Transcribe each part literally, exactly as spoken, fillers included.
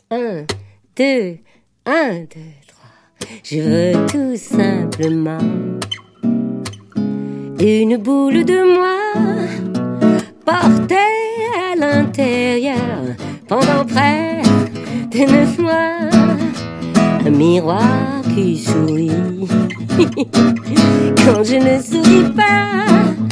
Un, deux, un, deux, trois. Je veux tout simplement une boule de moi portée à l'intérieur pendant près de neuf mois. Un miroir qui sourit quand je ne souris pas.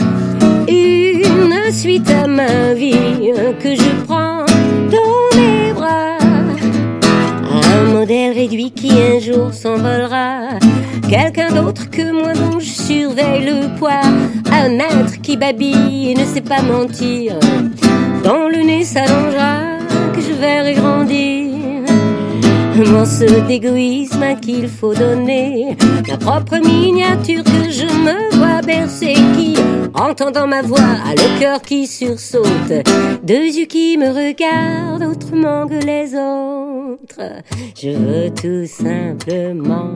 Une suite à ma vie que je prends dans mes bras. Un modèle réduit qui un jour s'envolera. Quelqu'un d'autre que moi dont je surveille le poids. Un maître qui babille et ne sait pas mentir. Dont le nez s'allongera, que je verrai grandir. Un morceau d'égoïsme qu'il faut donner. Ma propre miniature que je me vois bercer. Qui, entendant ma voix, a le cœur qui sursaute. Deux yeux qui me regardent autrement que les autres. Je veux tout simplement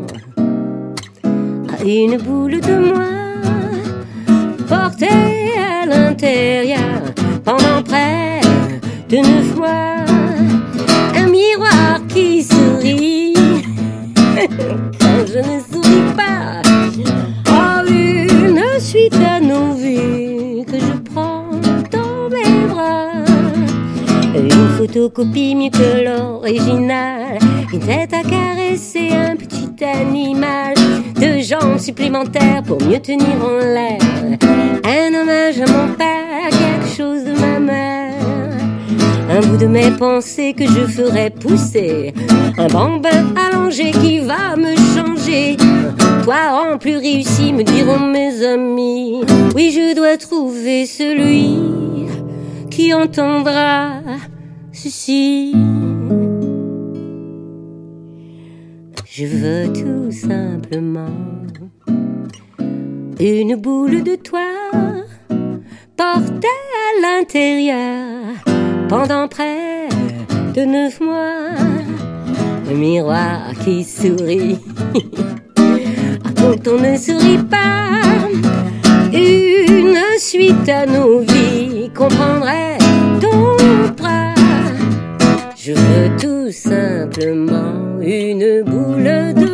une boule de moi portée à l'intérieur pendant près de neuf mois. Un miroir qui sourit quand je ne souris pas. Oh, une suite à nos vies que je prends dans mes bras. Une photocopie mieux que l'original. Une tête à caresser, un petit animal. Deux jambes supplémentaires pour mieux tenir en l'air. Un hommage à mon père, quelque chose de ma mère. Un bout de mes pensées que je ferai pousser. Un bambin allongé qui va me changer. Toi en plus réussi, me diront mes amis. Oui, je dois trouver celui qui entendra ceci. Je veux tout simplement une boule de toi portée à l'intérieur pendant près de neuf mois. Un miroir qui sourit quand on ne sourit pas. Une suite à nos vies qu'on prendrait dans nos bras. Je veux tout simplement une boule de